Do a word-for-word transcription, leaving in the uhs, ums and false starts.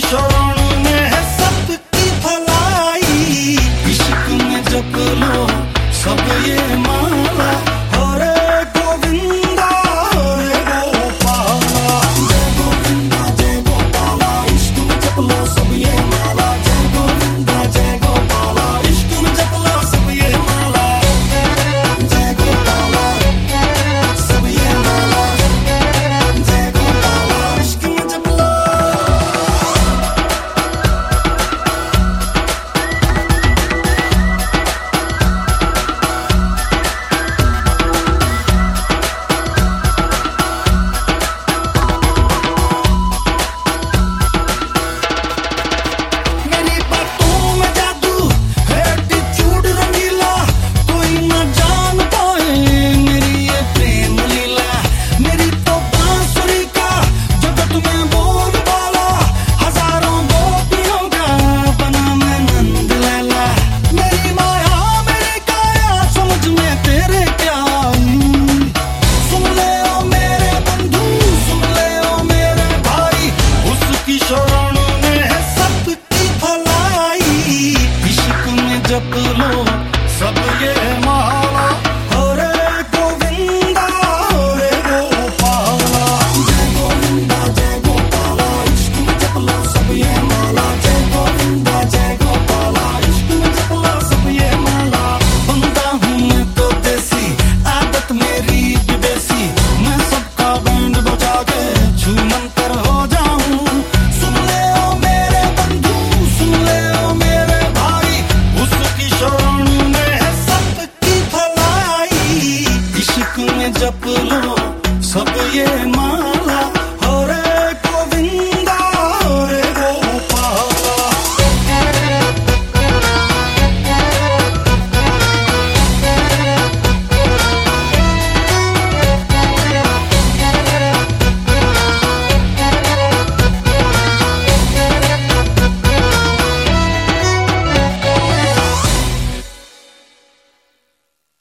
शरण में है सबकी भलाई, इश्क में जप लो सब ये माला, हरे गोविंदा हरे गोपाला, जय गोविंदा जय गोपाला, इश्क में जप लो सब ये माला, जय गोविंदा जय गोपाला, इश्क में जप लो सब ये माला, जय गोपाला सब ये माला, जय गोपाला इश्क में जप लो। मेरी बातों में जादू है, एटीट्यूड रंगीला, कोई न जान पाए मेरी ये प्रेम लीला, मेरी तो बांसुरी का जगत में बोल बाला, हजारों गोपियों का बना मैं नंद लैला, मेरी माया मेरी काया समझ में तेरे क्या आई, सुन ले ओ मेरे बंधु सुन ले ओ मेरे भाई, उसकी शरण में है सबकी भलाई, इश्क में जप लो सब ये माला, हरे गोविंदा हरे गोपाला, जय गोविंदा जय गोपाला, इश्क में जप लो सब ये माला, जय गोविंदा जय गोपाला, इश्क में जप लो सब ये माला। बंदा हूँ मैं तो देसी, आदत मेरी विदेशी, मैं सबका बैंड बजा के छू मंतर हो जाऊं, सुन ले ओ मेरे बंधु सुन ले ओ मेरे भाई, उसकी शरण में है सबकी भलाई, इश्क में जप लो सब ये माला।